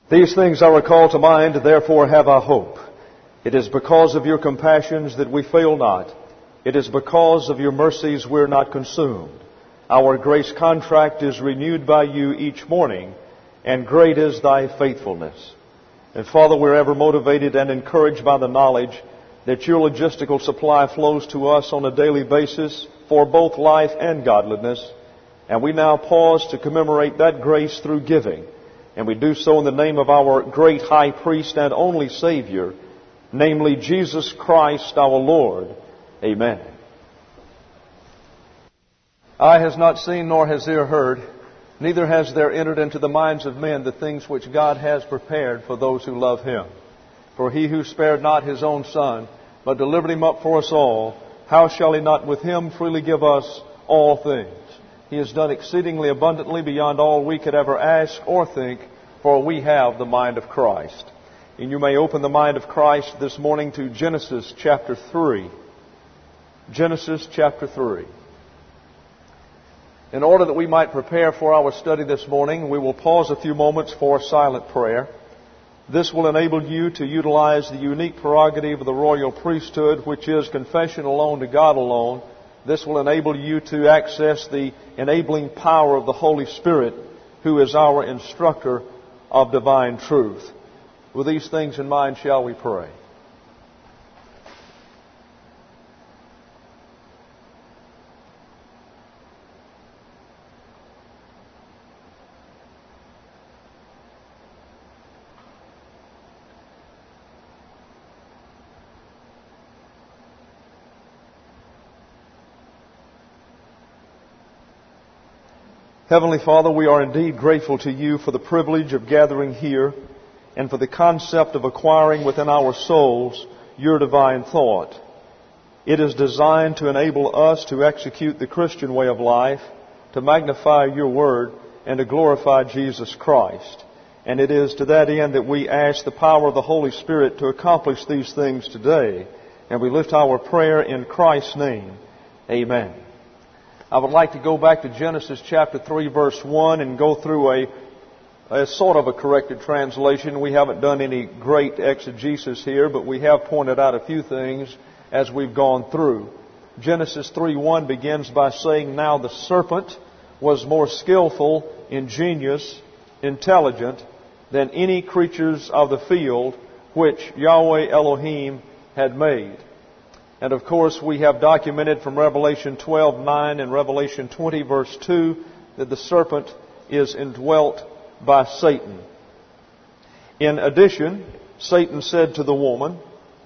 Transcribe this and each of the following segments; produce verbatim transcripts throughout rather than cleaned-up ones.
These things I recall to mind, therefore have I hope. It is because of your compassions that we fail not. It is because of your mercies we're not consumed. Our grace contract is renewed by you each morning, and great is thy faithfulness. And Father, we're ever motivated and encouraged by the knowledge that your logistical supply flows to us on a daily basis for both life and godliness. And we now pause to commemorate that grace through giving. And we do so in the name of our great high priest and only Savior, namely Jesus Christ our Lord. Amen. Eye has not seen, nor has ear heard, neither has there entered into the minds of men the things which God has prepared for those who love Him. For He who spared not His own Son, but delivered Him up for us all, how shall He not with Him freely give us all things? He has done exceedingly abundantly beyond all we could ever ask or think, for we have the mind of Christ. And you may open the mind of Christ this morning to Genesis chapter three. Genesis chapter three. In order that we might prepare for our study this morning, we will pause a few moments for silent prayer. This will enable you to utilize the unique prerogative of the royal priesthood, which is confession alone to God alone. This will enable you to access the enabling power of the Holy Spirit, who is our instructor of divine truth. With these things in mind, shall we pray? Heavenly Father, we are indeed grateful to you for the privilege of gathering here and for the concept of acquiring within our souls your divine thought. It is designed to enable us to execute the Christian way of life, to magnify your word, and to glorify Jesus Christ. And it is to that end that we ask the power of the Holy Spirit to accomplish these things today. And we lift our prayer in Christ's name. Amen. I would like to go back to Genesis chapter three, verse one, and go through a, a sort of a corrected translation. We haven't done any great exegesis here, but we have pointed out a few things as we've gone through. Genesis three one begins by saying, "Now the serpent was more skillful, ingenious, intelligent than any creatures of the field which Yahweh Elohim had made." And of course, we have documented from Revelation twelve nine and Revelation twenty verse two that the serpent is indwelt by Satan. In addition, Satan said to the woman,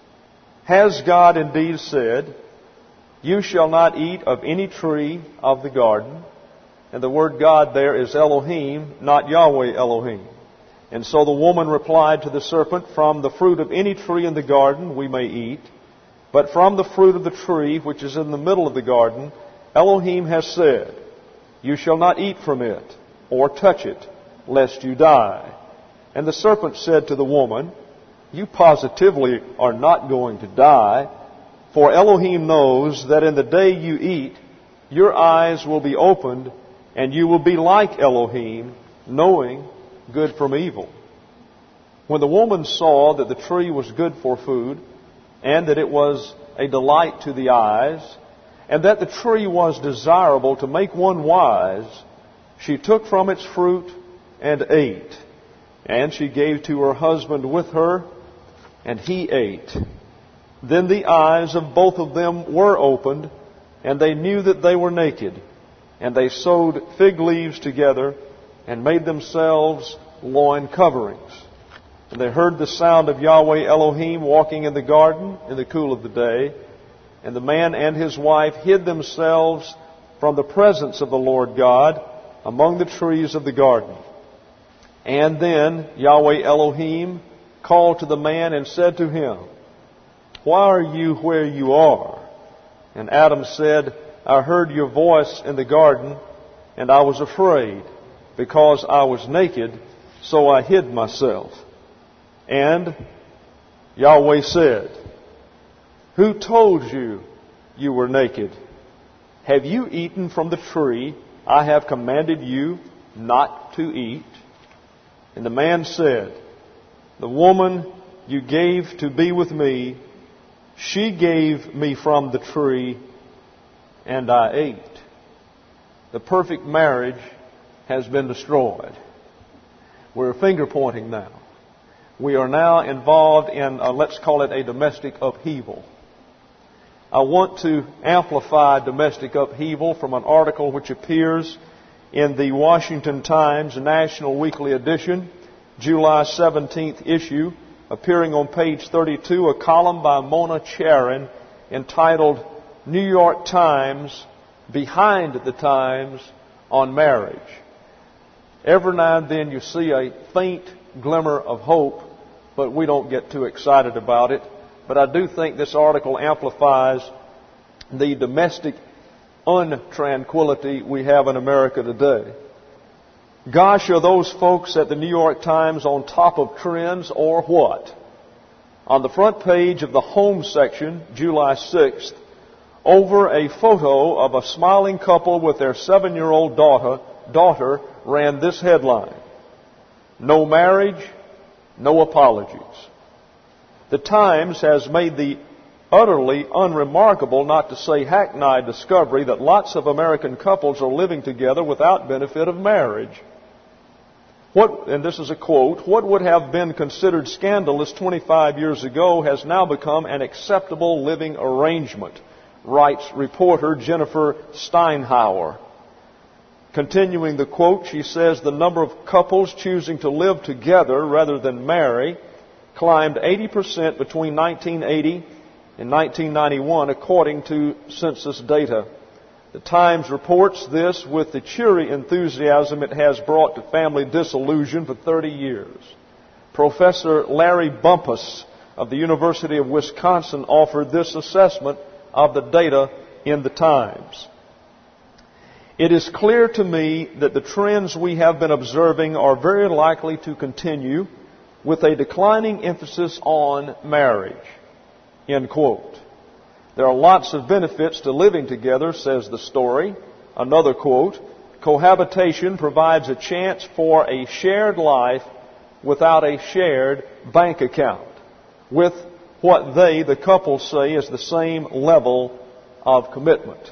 "Has God indeed said, 'You shall not eat of any tree of the garden'?" And the word God there is Elohim, not Yahweh Elohim. And so the woman replied to the serpent, "From the fruit of any tree in the garden we may eat. But from the fruit of the tree which is in the middle of the garden, Elohim has said, 'You shall not eat from it, or touch it, lest you die.' And the serpent said to the woman, 'You positively are not going to die, for Elohim knows that in the day you eat, your eyes will be opened, and you will be like Elohim, knowing good from evil.' When the woman saw that the tree was good for food, and that it was a delight to the eyes, and that the tree was desirable to make one wise, she took from its fruit and ate. And she gave to her husband with her, and he ate. Then the eyes of both of them were opened, and they knew that they were naked. And they sewed fig leaves together, and made themselves loin coverings. And they heard the sound of Yahweh Elohim walking in the garden in the cool of the day. And the man and his wife hid themselves from the presence of the Lord God among the trees of the garden. And then Yahweh Elohim called to the man and said to him, 'Why are you where you are?' And Adam said, 'I heard your voice in the garden, and I was afraid, because I was naked, so I hid myself.' And Yahweh said, 'Who told you you were naked? Have you eaten from the tree I have commanded you not to eat?' And the man said, The woman you gave to be with me, she gave me from the tree, and I ate. The perfect marriage has been destroyed. We're finger pointing now. We are now involved in, uh, let's call it a domestic upheaval. I want to amplify domestic upheaval from an article which appears in the Washington Times National Weekly Edition, July seventeenth issue, appearing on page thirty-two, a column by Mona Charen entitled New York Times Behind the Times on Marriage. Every now and then you see a faint glimmer of hope, but we don't get too excited about it. But I do think this article amplifies the domestic untranquility we have in America today. Gosh, are those folks at the New York Times on top of trends or what? On the front page of the home section, July sixth, over a photo of a smiling couple with their seven-year-old daughter, daughter ran this headline: No marriage, no apologies. The Times has made the utterly unremarkable, not to say hackneyed, discovery that lots of American couples are living together without benefit of marriage. What, and this is a quote, what would have been considered scandalous twenty-five years ago has now become an acceptable living arrangement, writes reporter Jennifer Steinhauer. Continuing the quote, she says the number of couples choosing to live together rather than marry climbed eighty percent between nineteen eighty and nineteen ninety-one, according to census data. The Times reports this with the cheery enthusiasm it has brought to family disillusion for thirty years. Professor Larry Bumpus of the University of Wisconsin offered this assessment of the data in the Times. It is clear to me that the trends we have been observing are very likely to continue with a declining emphasis on marriage. End quote. There are lots of benefits to living together, says the story. Another quote, cohabitation provides a chance for a shared life without a shared bank account, with what they, the couple, say is the same level of commitment.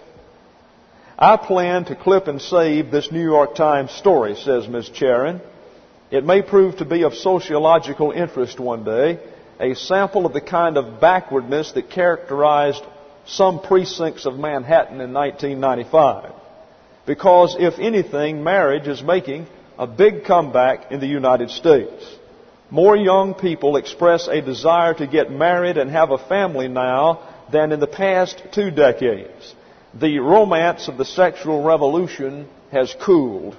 I plan to clip and save this New York Times story, says Miz Charen. It may prove to be of sociological interest one day, a sample of the kind of backwardness that characterized some precincts of Manhattan in nineteen ninety-five. Because, if anything, marriage is making a big comeback in the United States. More young people express a desire to get married and have a family now than in the past two decades. The romance of the sexual revolution has cooled.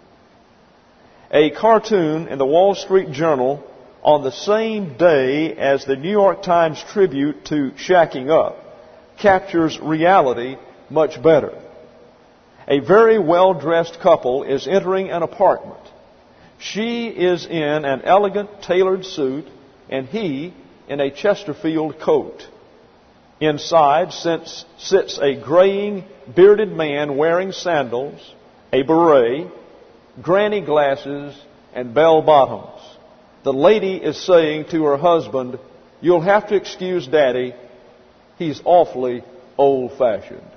A cartoon in the Wall Street Journal on the same day as the New York Times tribute to shacking up captures reality much better. A very well-dressed couple is entering an apartment. She is in an elegant tailored suit and he in a Chesterfield coat. Inside sits a graying, bearded man wearing sandals, a beret, granny glasses, and bell bottoms. The lady is saying to her husband, "You'll have to excuse Daddy. He's awfully old-fashioned."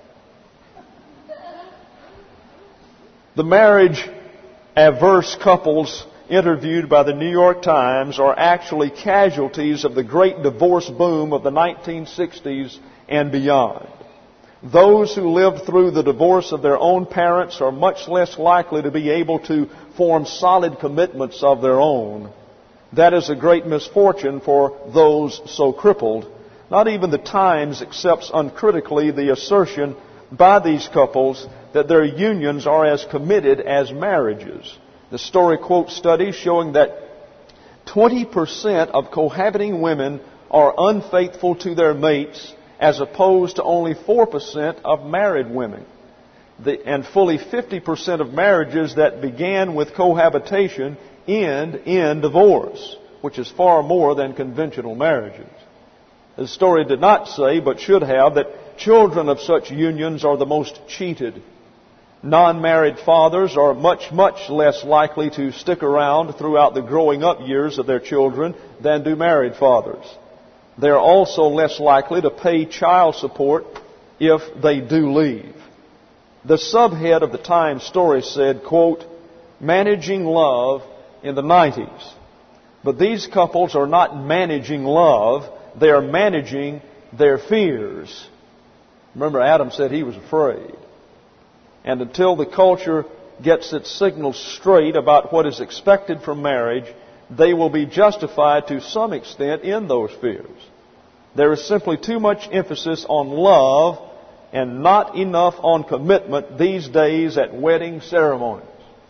The marriage-averse couples interviewed by the New York Times are actually casualties of the great divorce boom of the nineteen sixties and beyond. Those who lived through the divorce of their own parents are much less likely to be able to form solid commitments of their own. That is a great misfortune for those so crippled. Not even the Times accepts uncritically the assertion by these couples that their unions are as committed as marriages. The story quotes studies showing that twenty percent of cohabiting women are unfaithful to their mates, as opposed to only four percent of married women. The, and fully fifty percent of marriages that began with cohabitation end in divorce, which is far more than conventional marriages. The story did not say, but should have, that children of such unions are the most cheated. Non-married fathers are much, much less likely to stick around throughout the growing up years of their children than do married fathers. They are also less likely to pay child support if they do leave. The subhead of the Times story said, quote, "Managing love in the nineties." But these couples are not managing love, they are managing their fears. Remember, Adam said he was afraid. And until the culture gets its signals straight about what is expected from marriage, they will be justified to some extent in those fears. There is simply too much emphasis on love and not enough on commitment these days at wedding ceremonies.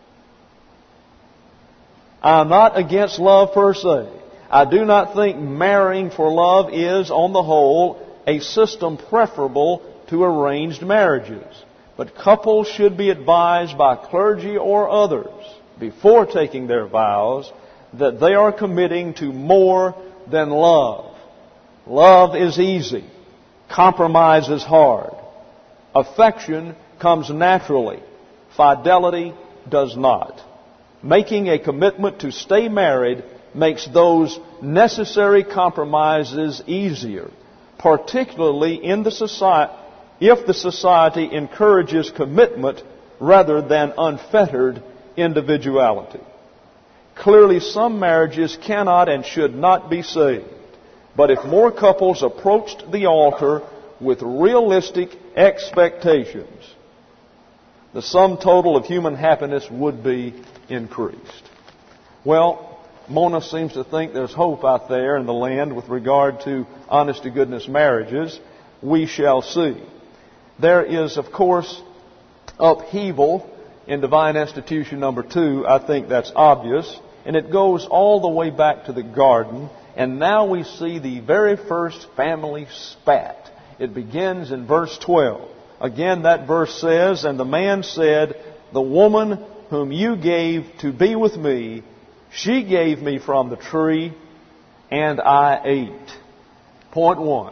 I'm not against love per se. I do not think marrying for love is, on the whole, a system preferable to arranged marriages. But couples should be advised by clergy or others before taking their vows that they are committing to more than love. Love is easy. Compromise is hard. Affection comes naturally. Fidelity does not. Making a commitment to stay married makes those necessary compromises easier, particularly in the society, if the society encourages commitment rather than unfettered individuality. Clearly, some marriages cannot and should not be saved. But if more couples approached the altar with realistic expectations, the sum total of human happiness would be increased. Well, Mona seems to think there's hope out there in the land with regard to honest-to-goodness marriages. We shall see. There is, of course, upheaval in Divine Institution number two. I think that's obvious. And it goes all the way back to the garden. And now we see the very first family spat. It begins in verse twelve. Again, that verse says, "And the man said, the woman whom you gave to be with me, she gave me from the tree, and I ate." Point one.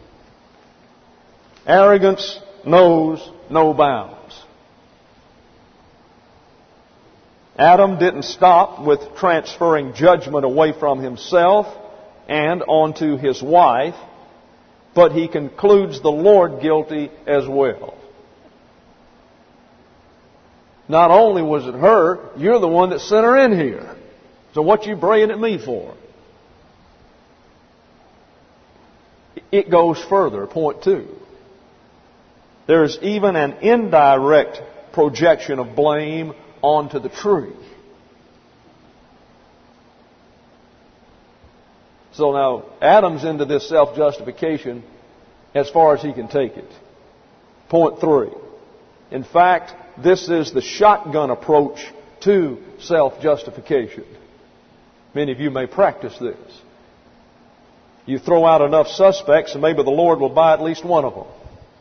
Arrogance knows no bounds. Adam didn't stop with transferring judgment away from himself and onto his wife, but he concludes the Lord guilty as well. Not only was it her, you're the one that sent her in here. So what you braying at me for? It goes further. Point two. There's even an indirect projection of blame onto the tree. So now, Adam's into this self-justification as far as he can take it. Point three. In fact, this is the shotgun approach to self-justification. Many of you may practice this. You throw out enough suspects and maybe the Lord will buy at least one of them.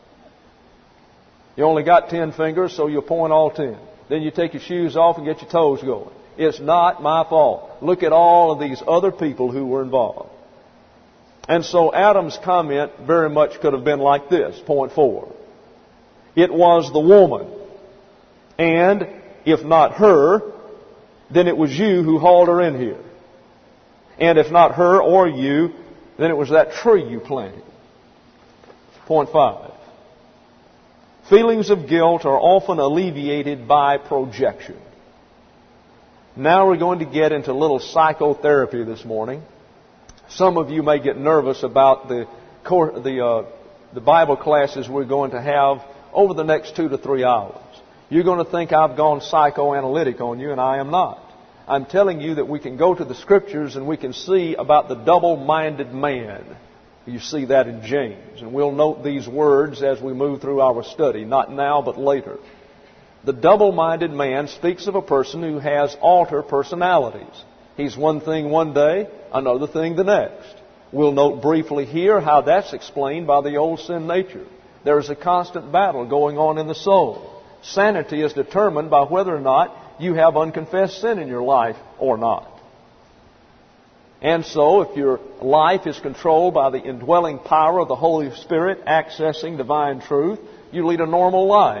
You only got ten fingers, so you point all ten. Then you take your shoes off and get your toes going. It's not my fault. Look at all of these other people who were involved. And so Adam's comment very much could have been like this. Point four. It was the woman. And if not her, then it was you who hauled her in here. And if not her or you, then it was that tree you planted. Point five. Feelings of guilt are often alleviated by projection. Now we're going to get into a little psychotherapy this morning. Some of you may get nervous about the the uh, the Bible classes we're going to have over the next two to three hours. You're going to think I've gone psychoanalytic on you, and I am not. I'm telling you that we can go to the Scriptures and we can see about the double-minded man. You see that in James. And we'll note these words as we move through our study. Not now, but later. The double-minded man speaks of a person who has alter personalities. He's one thing one day, another thing the next. We'll note briefly here how that's explained by the old sin nature. There is a constant battle going on in the soul. Sanity is determined by whether or not you have unconfessed sin in your life or not. And so, if your life is controlled by the indwelling power of the Holy Spirit accessing divine truth, you lead a normal life.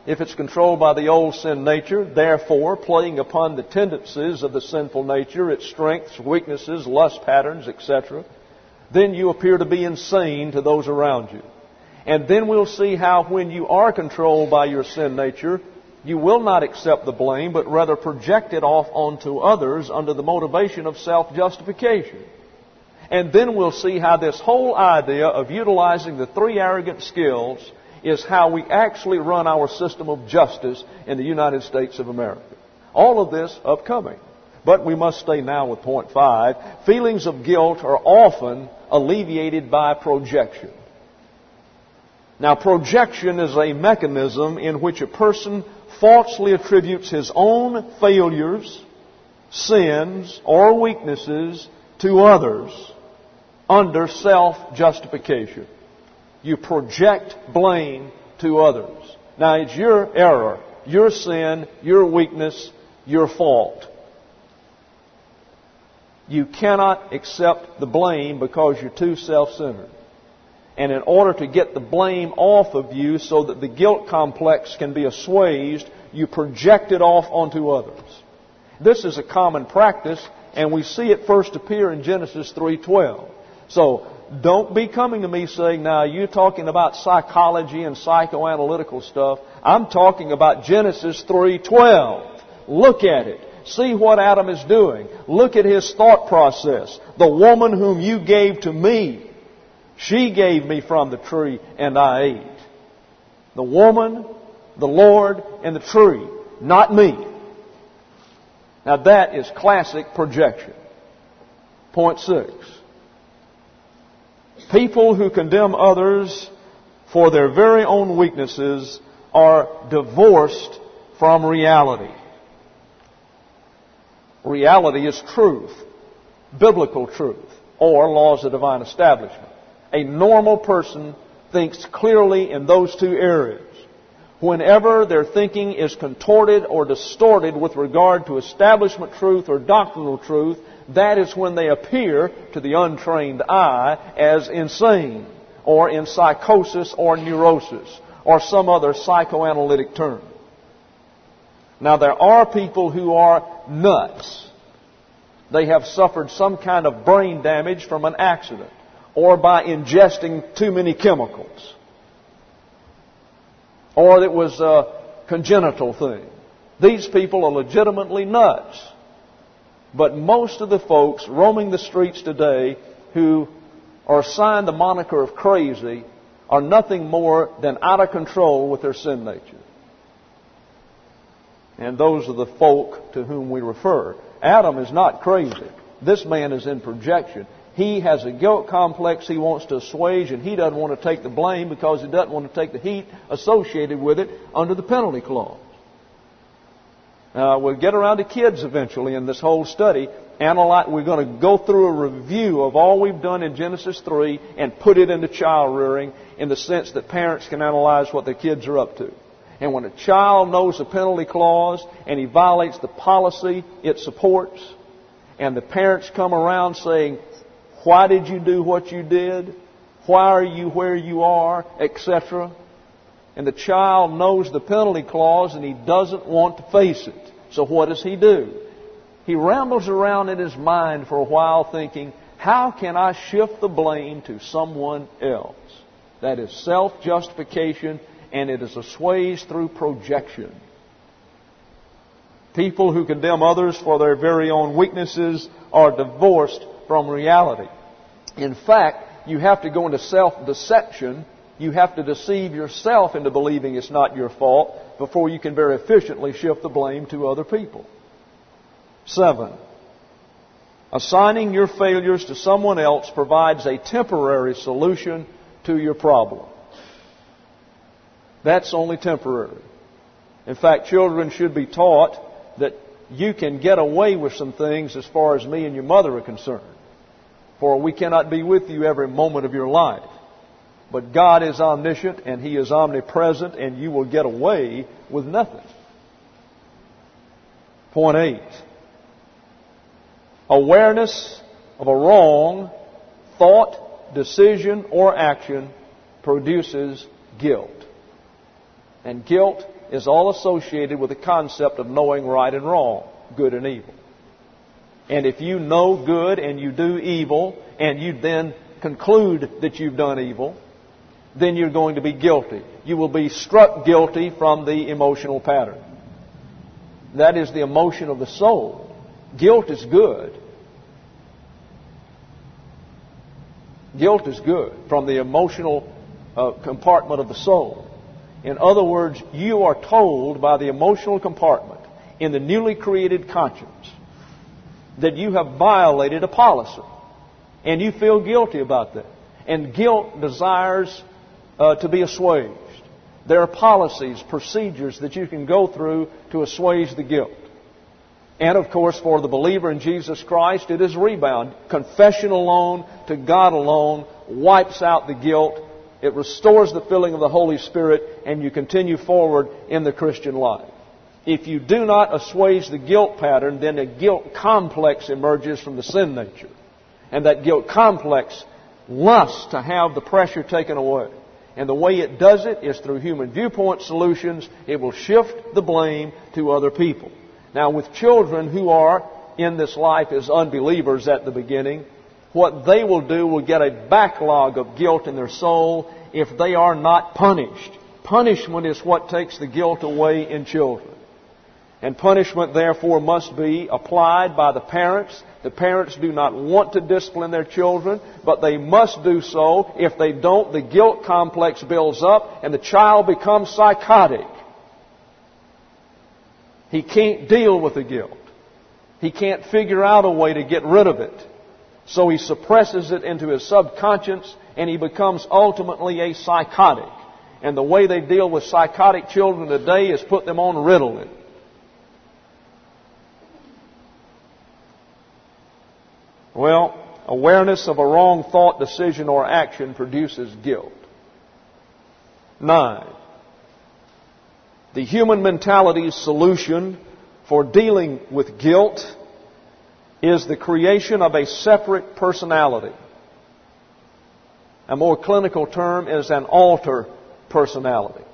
If it's controlled by the old sin nature, therefore playing upon the tendencies of the sinful nature, its strengths, weaknesses, lust patterns, et cetera, then you appear to be insane to those around you. And then we'll see how when you are controlled by your sin nature, you will not accept the blame, but rather project it off onto others under the motivation of self-justification. And then we'll see how this whole idea of utilizing the three arrogant skills is how we actually run our system of justice in the United States of America. All of this upcoming. But we must stay now with point five. Feelings of guilt are often alleviated by projection. Now, projection is a mechanism in which a person falsely attributes his own failures, sins, or weaknesses to others under self-justification. You project blame to others. Now, it's your error, your sin, your weakness, your fault. You cannot accept the blame because you're too self-centered. And in order to get the blame off of you so that the guilt complex can be assuaged, you project it off onto others. This is a common practice, and we see it first appear in Genesis three twelve. So, don't be coming to me saying, now, you're talking about psychology and psychoanalytical stuff. I'm talking about Genesis three twelve. Look at it. See what Adam is doing. Look at his thought process. The woman whom you gave to me, she gave me from the tree and I ate. The woman, the Lord, and the tree, not me. Now that is classic projection. Point six. People who condemn others for their very own weaknesses are divorced from reality. Reality is truth, biblical truth, or laws of divine establishment. A normal person thinks clearly in those two areas. Whenever their thinking is contorted or distorted with regard to establishment truth or doctrinal truth, that is when they appear to the untrained eye as insane, or in psychosis or neurosis, or some other psychoanalytic term. Now, there are people who are nuts. They have suffered some kind of brain damage from an accident or by ingesting too many chemicals. Or it was a congenital thing. These people are legitimately nuts. But most of the folks roaming the streets today who are assigned the moniker of crazy are nothing more than out of control with their sin nature. And those are the folk to whom we refer. Adam is not crazy. This man is in projection. He has a guilt complex he wants to assuage, and he doesn't want to take the blame because he doesn't want to take the heat associated with it under the penalty clause. Now, we'll get around to kids eventually in this whole study. Analyze, we're going to go through a review of all we've done in Genesis three and put it into child rearing in the sense that parents can analyze what their kids are up to. And when a child knows the penalty clause and he violates the policy it supports, and the parents come around saying, why did you do what you did? Why are you where you are? et cetera. And the child knows the penalty clause and he doesn't want to face it. So what does he do? He rambles around in his mind for a while thinking, how can I shift the blame to someone else? That is self-justification, and it is assuaged through projection. People who condemn others for their very own weaknesses are divorced from reality. In fact, you have to go into self-deception. You have to deceive yourself into believing it's not your fault before you can very efficiently shift the blame to other people. Seven, assigning your failures to someone else provides a temporary solution to your problem. That's only temporary. In fact, children should be taught that you can get away with some things as far as me and your mother are concerned. For we cannot be with you every moment of your life. But God is omniscient and He is omnipresent, and you will get away with nothing. Point eight. Awareness of a wrong thought, decision, or action produces guilt. And guilt is all associated with the concept of knowing right and wrong, good and evil. And if you know good and you do evil, and you then conclude that you've done evil, then you're going to be guilty. You will be struck guilty from the emotional pattern. That is the emotion of the soul. Guilt is good. Guilt is good from the emotional uh, compartment of the soul. In other words, you are told by the emotional compartment in the newly created conscience that you have violated a policy. And you feel guilty about that. And guilt desires uh, to be assuaged. There are policies, procedures that you can go through to assuage the guilt. And of course, for the believer in Jesus Christ, it is rebound. Confession alone, to God alone, wipes out the guilt. It restores the filling of the Holy Spirit, and you continue forward in the Christian life. If you do not assuage the guilt pattern, then a guilt complex emerges from the sin nature. And that guilt complex lusts to have the pressure taken away. And the way it does it is through human viewpoint solutions. It will shift the blame to other people. Now, with children who are in this life as unbelievers at the beginning, what they will do will get a backlog of guilt in their soul if they are not punished. Punishment is what takes the guilt away in children. And punishment, therefore, must be applied by the parents. The parents do not want to discipline their children, but they must do so. If they don't, the guilt complex builds up and the child becomes psychotic. He can't deal with the guilt. He can't figure out a way to get rid of it. So he suppresses it into his subconscious, and he becomes ultimately a psychotic. And the way they deal with psychotic children today is put them on Ritalin. Well, awareness of a wrong thought, decision, or action produces guilt. Nine. The human mentality's solution for dealing with guilt is the creation of a separate personality. A more clinical term is an alter personality.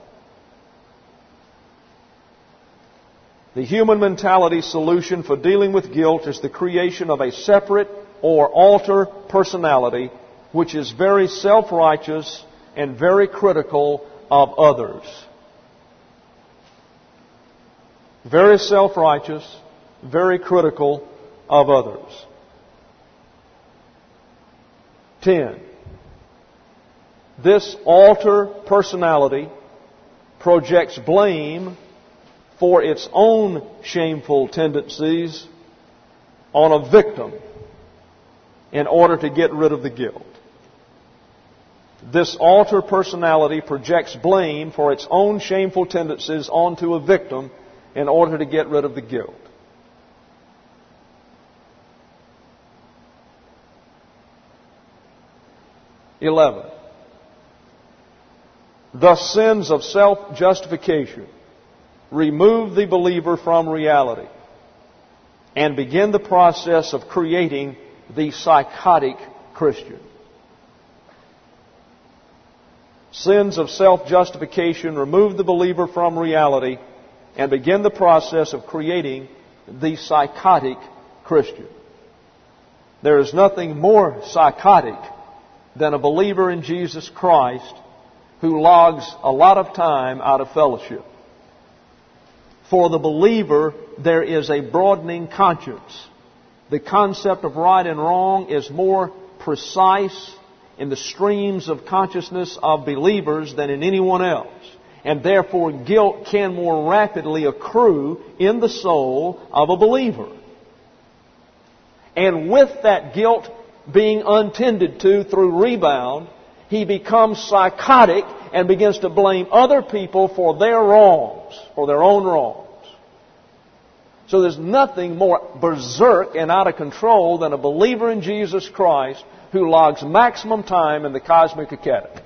The human mentality's solution for dealing with guilt is the creation of a separate or alter personality which is very self-righteous and very critical of others. Very self-righteous, very critical of others. Ten. This alter personality projects blame for its own shameful tendencies on a victim in order to get rid of the guilt. This alter personality projects blame for its own shameful tendencies onto a victim in order to get rid of the guilt. Eleven. Thus, sins of self-justification remove the believer from reality and begin the process of creating the psychotic Christian. Sins of self-justification remove the believer from reality and begin the process of creating the psychotic Christian. There is nothing more psychotic than a believer in Jesus Christ who logs a lot of time out of fellowship. For the believer, there is a broadening conscience. The concept of right and wrong is more precise in the streams of consciousness of believers than in anyone else. And therefore, guilt can more rapidly accrue in the soul of a believer. And with that guilt being untended to through rebound, he becomes psychotic and begins to blame other people for their wrongs, for their own wrongs. So there's nothing more berserk and out of control than a believer in Jesus Christ who logs maximum time in the Cosmic Academy.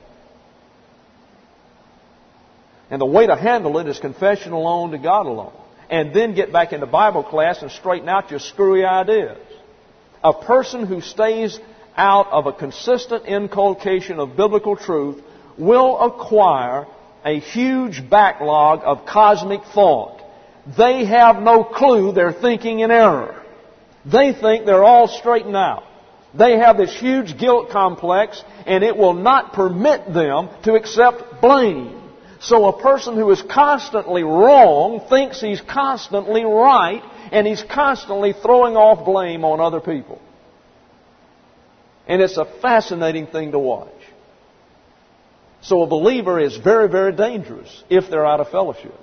And the way to handle it is confession alone to God alone. And then get back into Bible class and straighten out your screwy ideas. A person who stays out of a consistent inculcation of biblical truth will acquire a huge backlog of cosmic thought. They have no clue they're thinking in error. They think they're all straightened out. They have this huge guilt complex, and it will not permit them to accept blame. So a person who is constantly wrong thinks he's constantly right, and he's constantly throwing off blame on other people. And it's a fascinating thing to watch. So a believer is very, very dangerous if they're out of fellowship.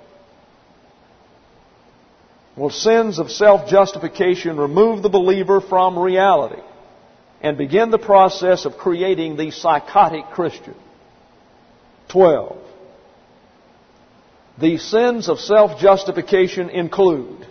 Well, sins of self-justification remove the believer from reality and begin the process of creating the psychotic Christian. Twelve. The sins of self-justification include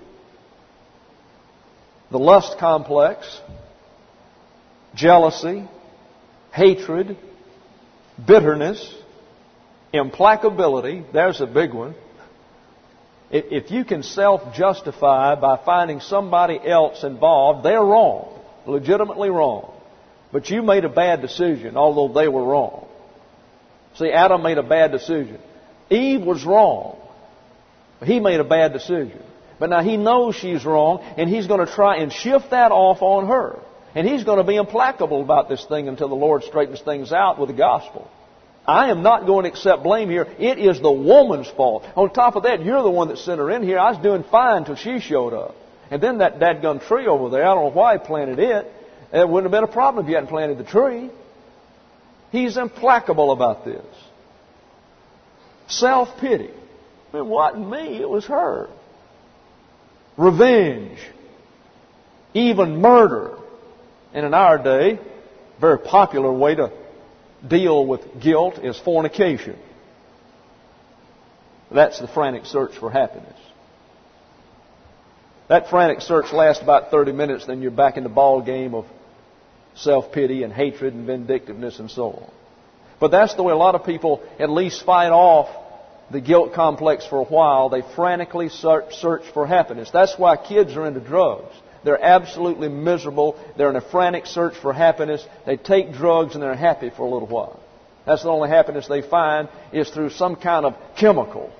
the lust complex, jealousy, hatred, bitterness, implacability. There's a big one. If you can self-justify by finding somebody else involved, they're wrong, legitimately wrong. But you made a bad decision, although they were wrong. See, Adam made a bad decision. Eve was wrong. He made a bad decision. But now he knows she's wrong, and he's going to try and shift that off on her. And he's going to be implacable about this thing until the Lord straightens things out with the gospel. I am not going to accept blame here. It is the woman's fault. On top of that, you're the one that sent her in here. I was doing fine until she showed up. And then that dadgum tree over there, I don't know why he planted it. It wouldn't have been a problem if you hadn't planted the tree. He's implacable about this. Self-pity. It wasn't me, it was her. Revenge. Even murder. And in our day, a very popular way to deal with guilt is fornication. That's the frantic search for happiness. That frantic search lasts about thirty minutes, then you're back in the ball game of self-pity and hatred and vindictiveness and so on. But that's the way a lot of people at least fight off the guilt complex for a while. They frantically search, search for happiness. That's why kids are into drugs. They're absolutely miserable. They're in a frantic search for happiness. They take drugs and they're happy for a little while. That's the only happiness they find is through some kind of chemical.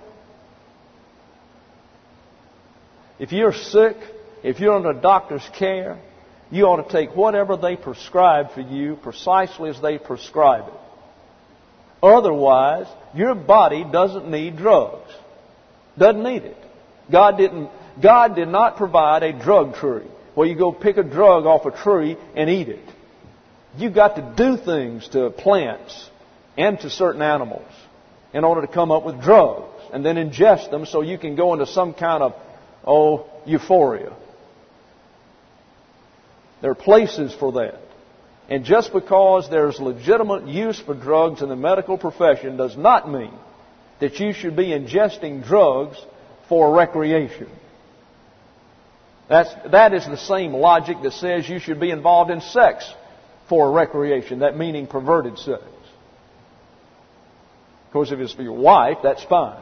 If you're sick, if you're under a doctor's care, you ought to take whatever they prescribe for you precisely as they prescribe it. Otherwise, your body doesn't need drugs. Doesn't need it. God didn't, God did not provide a drug tree where you go pick a drug off a tree and eat it. You've got to do things to plants and to certain animals in order to come up with drugs and then ingest them so you can go into some kind of, oh, euphoria. There are places for that. And just because there's legitimate use for drugs in the medical profession does not mean that you should be ingesting drugs for recreation. That's, that is the same logic that says you should be involved in sex for recreation, that meaning perverted sex. Of course, if it's for your wife, that's fine.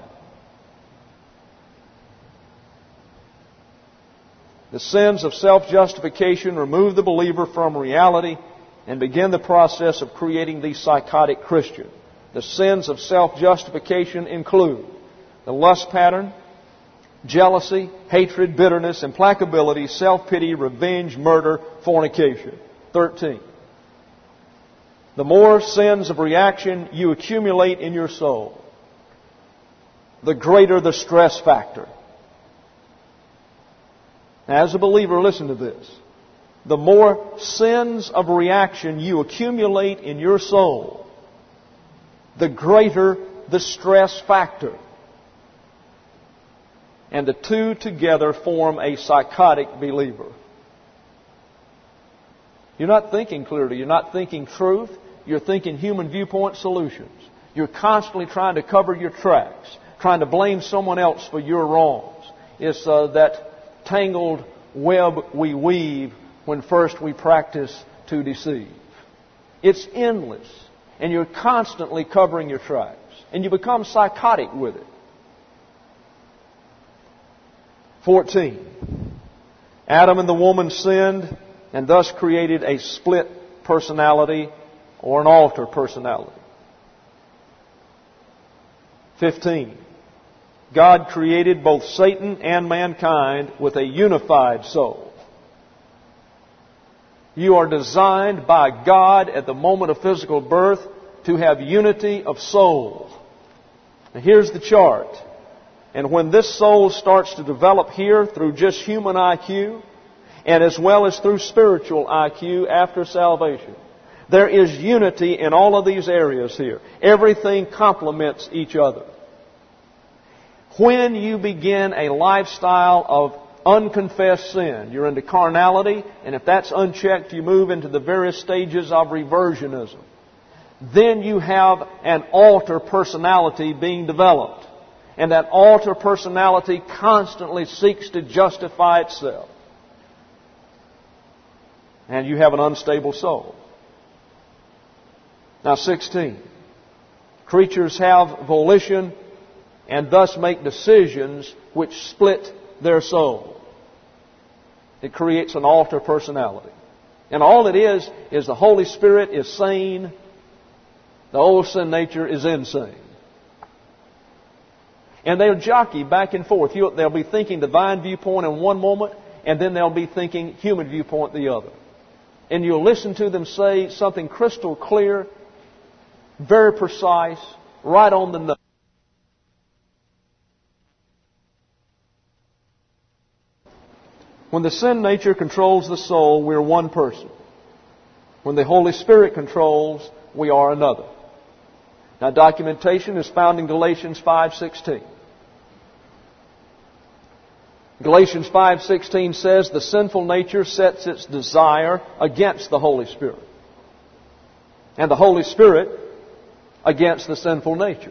The sins of self-justification remove the believer from reality and begin the process of creating the psychotic Christian. The sins of self-justification include the lust pattern, jealousy, hatred, bitterness, implacability, self-pity, revenge, murder, fornication. Thirteen. The more sins of reaction you accumulate in your soul, the greater the stress factor. As a believer, listen to this. The more sins of reaction you accumulate in your soul, the greater the stress factor. And the two together form a psychotic believer. You're not thinking clearly. You're not thinking truth. You're thinking human viewpoint solutions. You're constantly trying to cover your tracks, trying to blame someone else for your wrongs. It's uh, that tangled web we weave when first we practice to deceive. It's endless. And you're constantly covering your tracks. And you become psychotic with it. fourteen. Adam and the woman sinned and thus created a split personality or an alter personality. fifteen. God created both Satan and mankind with a unified soul. You are designed by God at the moment of physical birth to have unity of soul. Now here's the chart. And when this soul starts to develop here through just human I Q, and as well as through spiritual I Q after salvation, there is unity in all of these areas here. Everything complements each other. When you begin a lifestyle of unconfessed sin, you're into carnality, and if that's unchecked, you move into the various stages of reversionism. Then you have an altar personality being developed. And that altar personality constantly seeks to justify itself. And you have an unstable soul. Now, sixteen. Creatures have volition and thus make decisions which split their soul. It creates an altar personality. And all it is, is the Holy Spirit is sane. The old sin nature is insane. And they'll jockey back and forth. They'll be thinking divine viewpoint in one moment, and then they'll be thinking human viewpoint the other. And you'll listen to them say something crystal clear, very precise, right on the nose. When the sin nature controls the soul, we're one person. When the Holy Spirit controls, we are another. Now, documentation is found in Galatians five sixteen. Galatians five sixteen says the sinful nature sets its desire against the Holy Spirit. And the Holy Spirit against the sinful nature.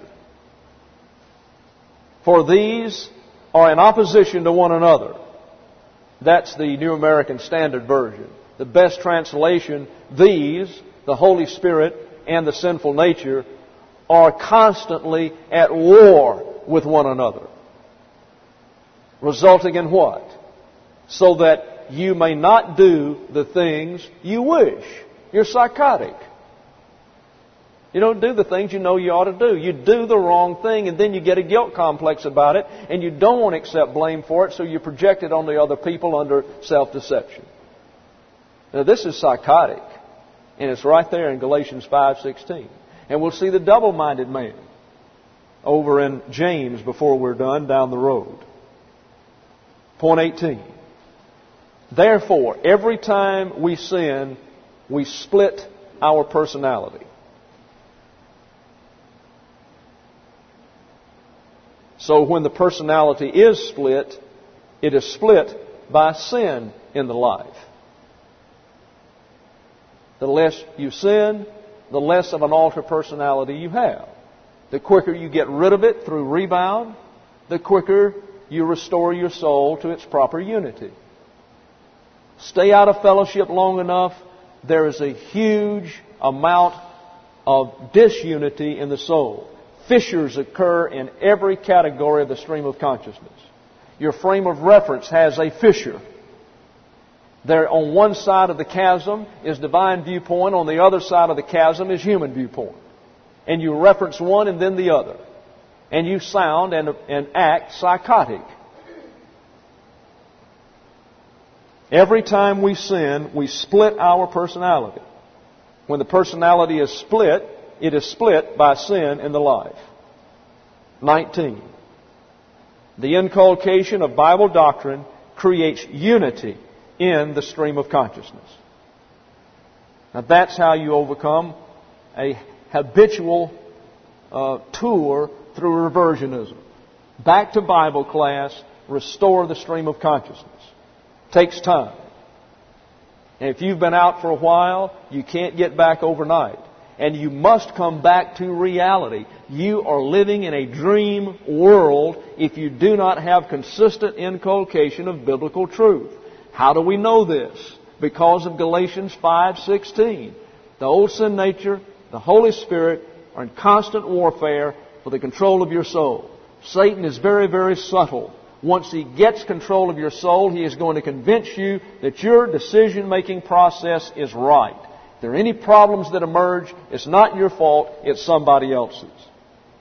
For these are in opposition to one another. That's the New American Standard Version. The best translation, these, the Holy Spirit and the sinful nature, are constantly at war with one another. Resulting in what? So that you may not do the things you wish. You're psychotic. You don't do the things you know you ought to do. You do the wrong thing, and then you get a guilt complex about it, and you don't want to accept blame for it, so you project it on the other people under self-deception. Now, this is psychotic, and it's right there in Galatians five sixteen. And we'll see the double-minded man over in James before we're done down the road. Point eighteen. Therefore, every time we sin, we split our personality. So when the personality is split, it is split by sin in the life. The less you sin, the less of an altar personality you have. The quicker you get rid of it through rebound, the quicker you restore your soul to its proper unity. Stay out of fellowship long enough, there is a huge amount of disunity in the soul. Fissures occur in every category of the stream of consciousness. Your frame of reference has a fissure. There on one side of the chasm is divine viewpoint, on the other side of the chasm is human viewpoint. And you reference one and then the other. And you sound and, and act psychotic. Every time we sin, we split our personality. When the personality is split, it is split by sin in the life. nineteen. The inculcation of Bible doctrine creates unity in the stream of consciousness. Now that's how you overcome a habitual uh, tour through reversionism. Back to Bible class, restore the stream of consciousness. Takes time. And if you've been out for a while, you can't get back overnight. And you must come back to reality. You are living in a dream world if you do not have consistent inculcation of biblical truth. How do we know this? Because of Galatians five sixteen. The old sin nature, the Holy Spirit are in constant warfare for the control of your soul. Satan is very, very subtle. Once he gets control of your soul, he is going to convince you that your decision-making process is right. If there are any problems that emerge, it's not your fault, it's somebody else's.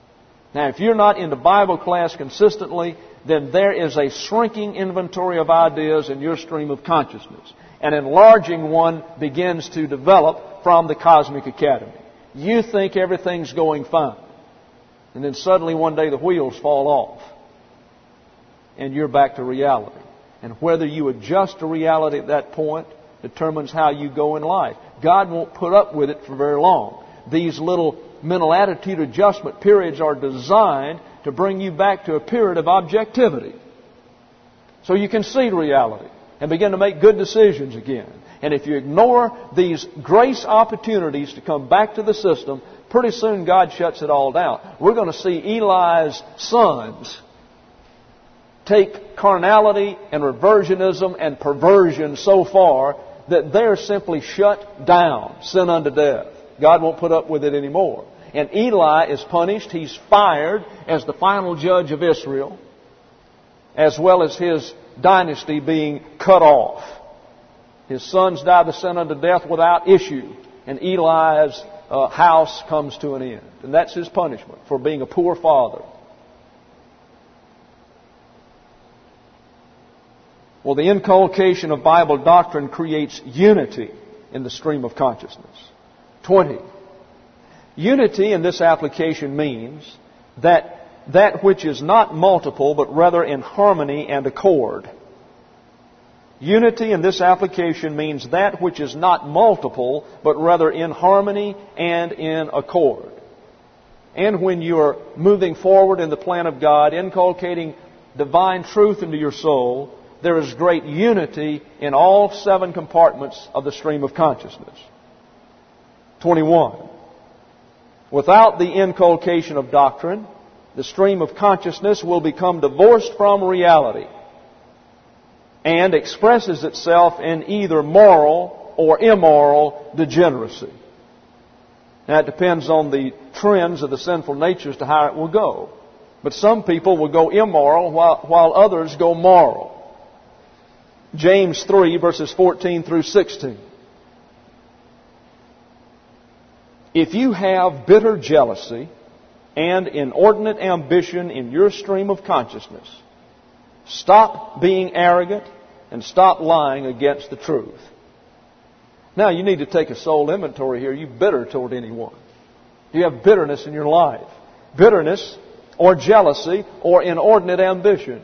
Now, if you're not into Bible class consistently, then there is a shrinking inventory of ideas in your stream of consciousness. An enlarging one begins to develop from the Cosmic Academy. You think everything's going fine. And then suddenly one day the wheels fall off. And you're back to reality. And whether you adjust to reality at that point determines how you go in life. God won't put up with it for very long. These little mental attitude adjustment periods are designed to bring you back to a period of objectivity. So you can see reality and begin to make good decisions again. And if you ignore these grace opportunities to come back to the system, pretty soon God shuts it all down. We're going to see Eli's sons take carnality and reversionism and perversion so far that they're simply shut down, sin unto death. God won't put up with it anymore. And Eli is punished. He's fired as the final judge of Israel, as well as his dynasty being cut off. His sons die the sin unto death without issue, and Eli's uh, house comes to an end. And that's his punishment for being a poor father. Well, the inculcation of Bible doctrine creates unity in the stream of consciousness. twenty. Unity in this application means that that which is not multiple, but rather in harmony and accord. Unity in this application means that which is not multiple, but rather in harmony and in accord. And when you are moving forward in the plan of God, inculcating divine truth into your soul, there is great unity in all seven compartments of the stream of consciousness. twenty-one. Without the inculcation of doctrine, the stream of consciousness will become divorced from reality and expresses itself in either moral or immoral degeneracy. Now, it depends on the trends of the sinful nature as to how it will go. But some people will go immoral while, while others go moral. James three, verses fourteen through sixteen. If you have bitter jealousy and inordinate ambition in your stream of consciousness, stop being arrogant and stop lying against the truth. Now, you need to take a soul inventory here. Are you bitter toward anyone? Do you have bitterness in your life? Bitterness or jealousy or inordinate ambition.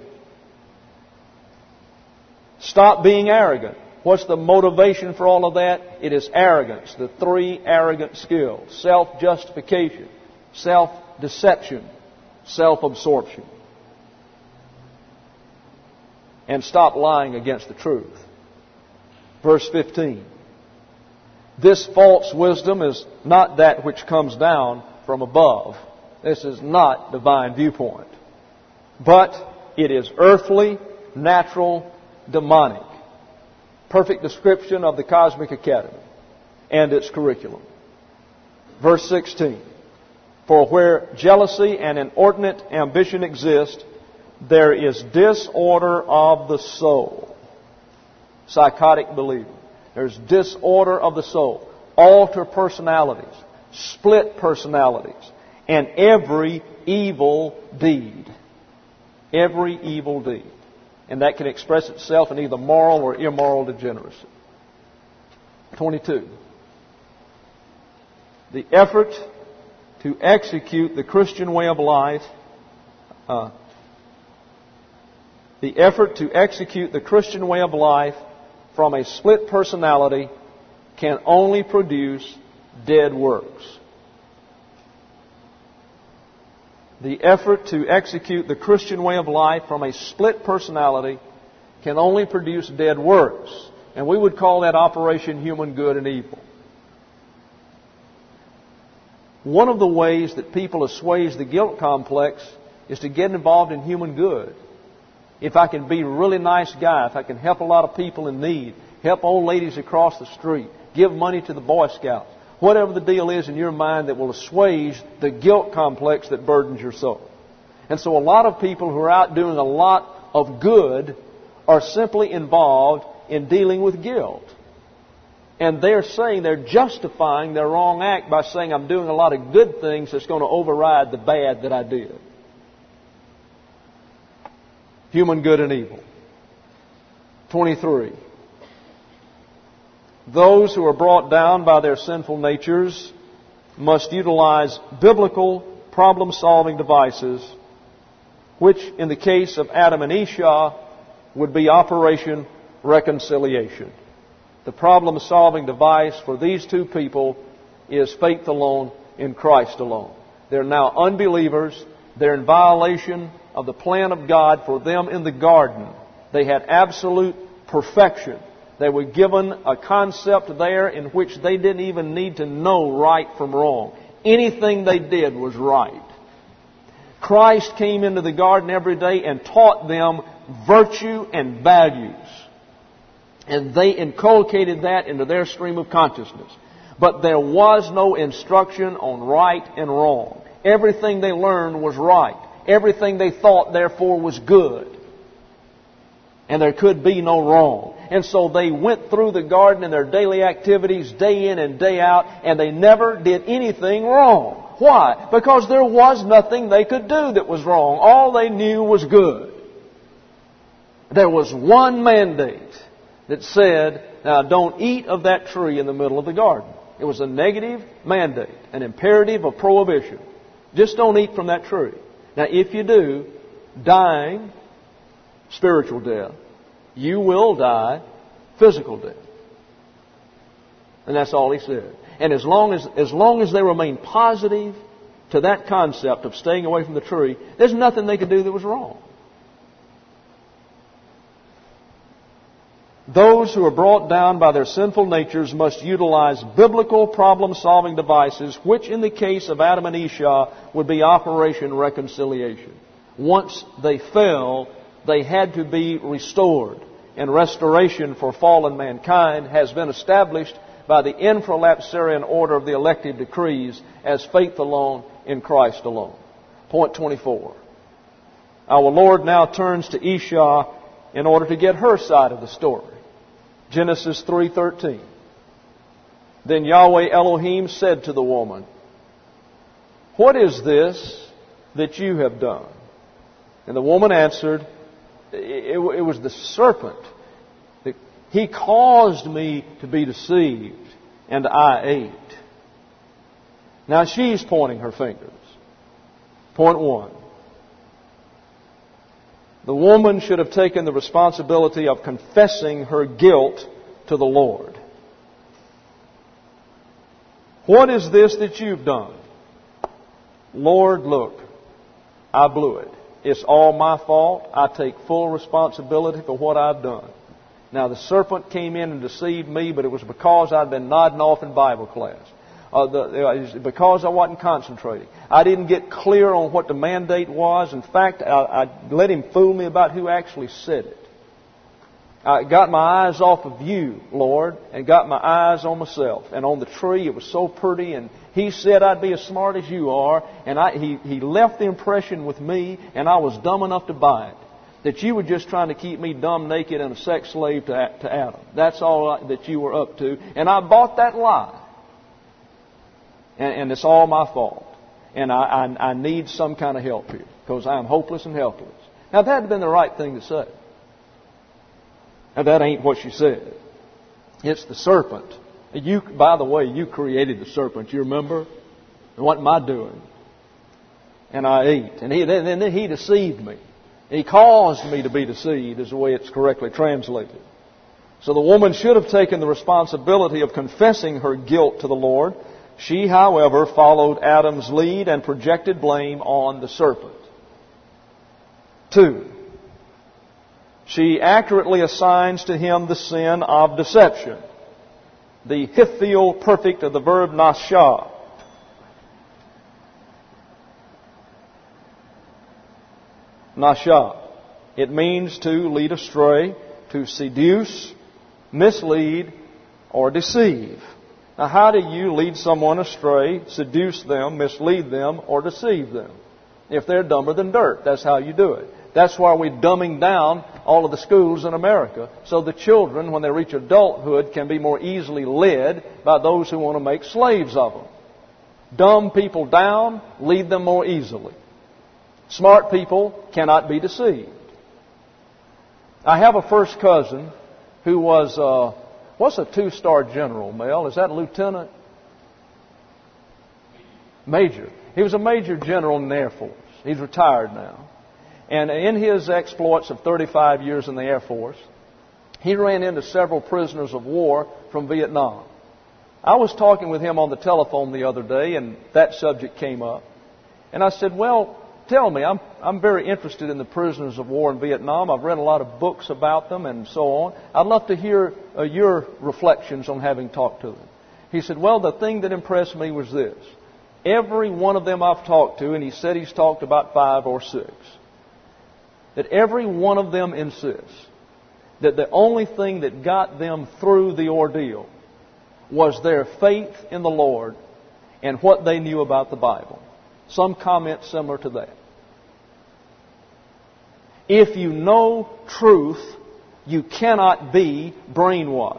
Stop being arrogant. What's the motivation for all of that? It is arrogance. The three arrogant skills. Self-justification, self-deception, self-absorption. And stop lying against the truth. Verse fifteen. This false wisdom is not that which comes down from above. This is not divine viewpoint. But it is earthly, natural, demonic. Perfect description of the Cosmic Academy and its curriculum. Verse sixteen. For where jealousy and inordinate ambition exist, there is disorder of the soul. Psychotic believing. There's disorder of the soul. Alter personalities. Split personalities. And every evil deed. Every evil deed. And that can express itself in either moral or immoral degeneracy. twenty-two. The effort to execute the Christian way of life, uh, the effort to execute the Christian way of life from a split personality can only produce dead works. The effort to execute the Christian way of life from a split personality can only produce dead works. And we would call that Operation Human Good and Evil. One of the ways that people assuage the guilt complex is to get involved in human good. If I can be a really nice guy, if I can help a lot of people in need, help old ladies across the street, give money to the Boy Scouts, whatever the deal is in your mind that will assuage the guilt complex that burdens your soul. And so a lot of people who are out doing a lot of good are simply involved in dealing with guilt. And they're saying, they're justifying their wrong act by saying, I'm doing a lot of good things that's going to override the bad that I did. Human good and evil. twenty-three. Those who are brought down by their sinful natures must utilize biblical problem-solving devices, which in the case of Adam and Esau would be Operation Reconciliation. The problem-solving device for these two people is faith alone in Christ alone. They're now unbelievers. They're in violation of the plan of God for them in the garden. They had absolute perfection. They were given a concept there in which they didn't even need to know right from wrong. Anything they did was right. Christ came into the garden every day and taught them virtue and values. And they inculcated that into their stream of consciousness. But there was no instruction on right and wrong. Everything they learned was right. Everything they thought, therefore, was good. And there could be no wrong. And so they went through the garden in their daily activities, day in and day out, and they never did anything wrong. Why? Because there was nothing they could do that was wrong. All they knew was good. There was one mandate that said, now don't eat of that tree in the middle of the garden. It was a negative mandate, an imperative of prohibition. Just don't eat from that tree. Now if you do, dying, spiritual death, you will die physical death. And that's all he said. And as long as, as long as they remain positive to that concept of staying away from the tree, there's nothing they could do that was wrong. Those who are brought down by their sinful natures must utilize biblical problem-solving devices, which in the case of Adam and Esau would be Operation Reconciliation. Once they fell, they had to be restored. And restoration for fallen mankind has been established by the infralapsarian order of the elective decrees as faith alone in Christ alone. Point twenty-four. Our Lord now turns to Esau in order to get her side of the story. Genesis three thirteen. Then Yahweh Elohim said to the woman, "What is this that you have done?" And the woman answered, It, it was the serpent. He caused me to be deceived, and I ate. Now she's pointing her fingers. Point one. The woman should have taken the responsibility of confessing her guilt to the Lord. What is this that you've done? Lord, look, I blew it. It's all my fault. I take full responsibility for what I've done. Now, the serpent came in and deceived me, but it was because I'd been nodding off in Bible class. Uh, the, uh, because I wasn't concentrating. I didn't get clear on what the mandate was. In fact, I, I let him fool me about who actually said it. I got my eyes off of you, Lord, and got my eyes on myself. And on the tree, it was so pretty, and he said I'd be as smart as you are, and I, he, he left the impression with me, and I was dumb enough to buy it. That you were just trying to keep me dumb, naked, and a sex slave to, to Adam. That's all that you were up to. And I bought that lie. And, and it's all my fault. And I, I, I need some kind of help here, because I'm hopeless and helpless. Now, that had been the right thing to say. Now, that ain't what she said. It's the serpent. You, by the way, you created the serpent. You remember? And what am I doing? And I ate. And he, then, then he deceived me. He caused me to be deceived, is the way it's correctly translated. So the woman should have taken the responsibility of confessing her guilt to the Lord. She, however, followed Adam's lead and projected blame on the serpent. Two. She accurately assigns to him the sin of deception. The Hithial perfect of the verb nashah. Nashah. It means to lead astray, to seduce, mislead, or deceive. Now, how do you lead someone astray, seduce them, mislead them, or deceive them? If they're dumber than dirt, that's how you do it. That's why we're dumbing down all of the schools in America, so the children, when they reach adulthood, can be more easily led by those who want to make slaves of them. Dumb people down, lead them more easily. Smart people cannot be deceived. I have a first cousin who was, uh, what's a two-star general, Mel? Is that lieutenant? Major. He was a major general in the Air Force. He's retired now. And in his exploits of thirty-five years in the Air Force, he ran into several prisoners of war from Vietnam. I was talking with him on the telephone the other day, and that subject came up. And I said, well, tell me, I'm, I'm very interested in the prisoners of war in Vietnam. I've read a lot of books about them and so on. I'd love to hear uh, your reflections on having talked to them. He said, well, the thing that impressed me was this. Every one of them I've talked to, and he said he's talked about five or six, that every one of them insists that the only thing that got them through the ordeal was their faith in the Lord and what they knew about the Bible. Some comment similar to that. If you know truth, you cannot be brainwashed.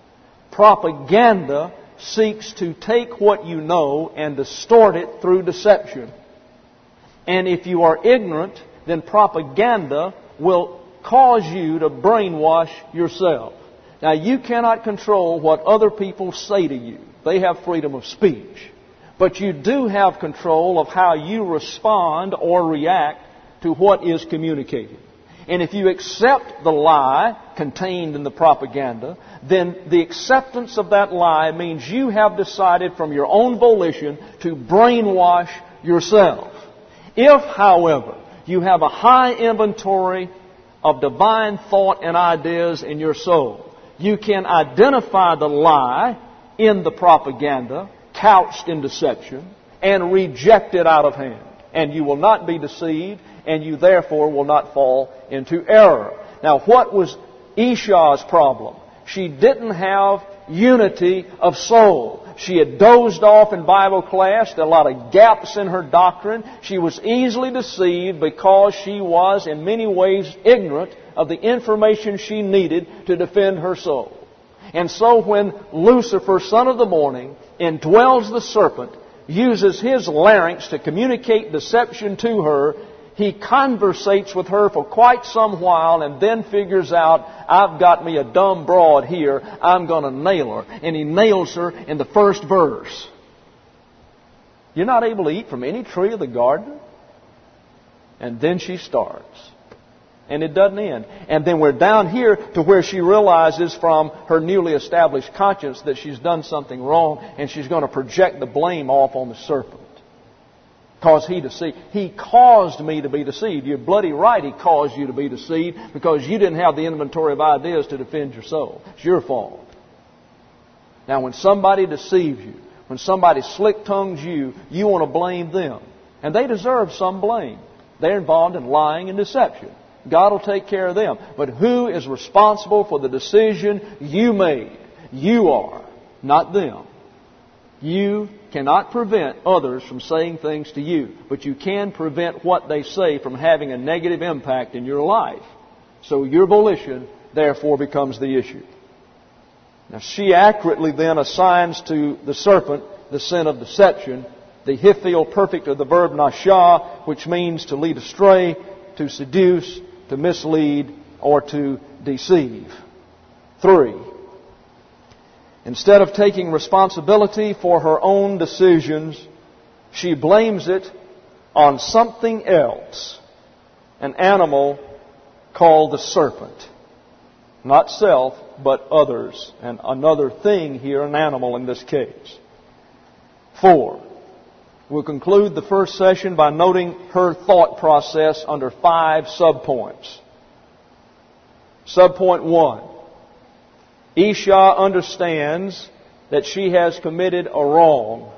Propaganda seeks to take what you know and distort it through deception. And if you are ignorant, then propaganda will cause you to brainwash yourself. Now, you cannot control what other people say to you. They have freedom of speech. But you do have control of how you respond or react to what is communicated. And if you accept the lie contained in the propaganda, then the acceptance of that lie means you have decided from your own volition to brainwash yourself. If, however, you have a high inventory of divine thought and ideas in your soul, you can identify the lie in the propaganda, couched in deception, and reject it out of hand. And you will not be deceived, and you therefore will not fall into error. Now, what was Esau's problem? She didn't have unity of soul. She had dozed off in Bible class. There were a lot of gaps in her doctrine. She was easily deceived because she was in many ways ignorant of the information she needed to defend her soul. And so when Lucifer, son of the morning, indwells the serpent, uses his larynx to communicate deception to her, he conversates with her for quite some while and then figures out, I've got me a dumb broad here, I'm going to nail her. And he nails her in the first verse. You're not able to eat from any tree of the garden? And then she starts. And it doesn't end. And then we're down here to where she realizes from her newly established conscience that she's done something wrong, and she's going to project the blame off on the serpent. Cause he deceived. He caused me to be deceived. You're bloody right he caused you to be deceived because you didn't have the inventory of ideas to defend your soul. It's your fault. Now, when somebody deceives you, when somebody slick-tongues you, you want to blame them. And they deserve some blame. They're involved in lying and deception. God will take care of them. But who is responsible for the decision you made? You are, not them. You cannot prevent others from saying things to you, but you can prevent what they say from having a negative impact in your life. So your volition, therefore, becomes the issue. Now, she accurately then assigns to the serpent the sin of deception, the hiphil perfect of the verb nashah, which means to lead astray, to seduce, to mislead, or to deceive. Three. Instead of taking responsibility for her own decisions, she blames it on something else, an animal called the serpent. Not self, but others. And another thing here, an animal in this case. Four. We'll conclude the first session by noting her thought process under five subpoints. Subpoint one. Esau understands that she has committed a wrong.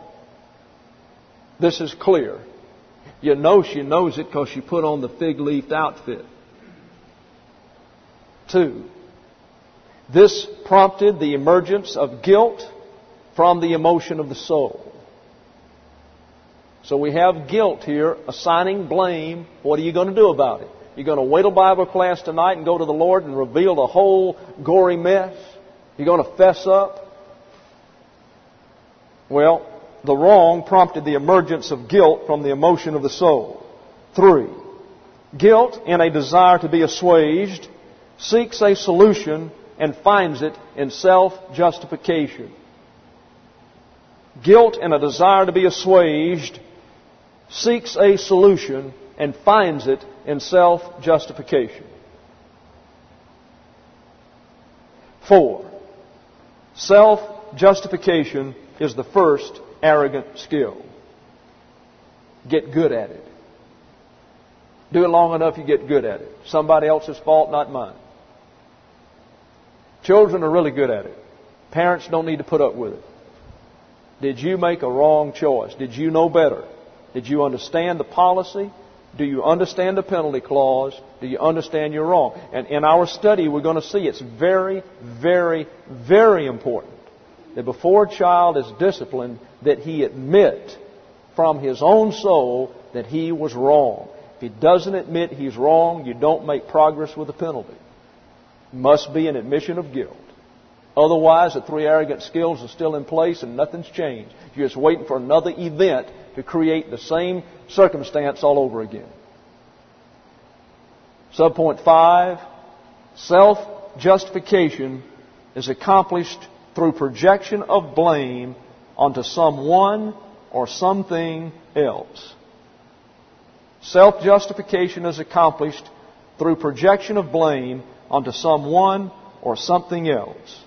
This is clear. You know she knows it because she put on the fig-leafed outfit. Two. This prompted the emergence of guilt from the emotion of the soul. So we have guilt here, assigning blame. What are you going to do about it? You're going to wait till Bible class tonight and go to the Lord and reveal the whole gory mess? You're going to fess up? Well, the wrong prompted the emergence of guilt from the emotion of the soul. Three, guilt in a desire to be assuaged seeks a solution and finds it in self-justification. Guilt in a desire to be assuaged seeks a solution and finds it in self-justification. Four, self-justification is the first arrogant skill. Get good at it. Do it long enough, you get good at it. Somebody else's fault, not mine. Children are really good at it. Parents don't need to put up with it. Did you make a wrong choice? Did you know better? Did you understand the policy? Do you understand the penalty clause? Do you understand you're wrong? And in our study, we're going to see it's very, very, very important that before a child is disciplined, that he admit from his own soul that he was wrong. If he doesn't admit he's wrong, you don't make progress with the penalty. It must be an admission of guilt. Otherwise, the three arrogant skills are still in place and nothing's changed. You're just waiting for another event to create the same circumstance all over again. Subpoint five, self-justification is accomplished through projection of blame onto someone or something else. Self-justification is accomplished through projection of blame onto someone or something else.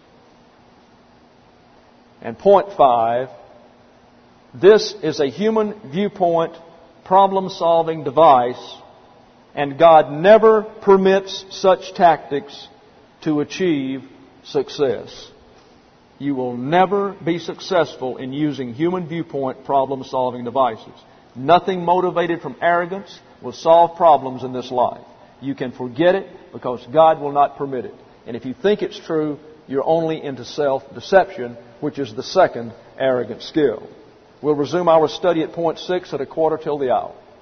And point five, this is a human viewpoint problem-solving device, and God never permits such tactics to achieve success. You will never be successful in using human viewpoint problem-solving devices. Nothing motivated from arrogance will solve problems in this life. You can forget it because God will not permit it. And if you think it's true, you're only into self-deception, which is the second arrogant skill. We'll resume our study at point six at a quarter till the hour.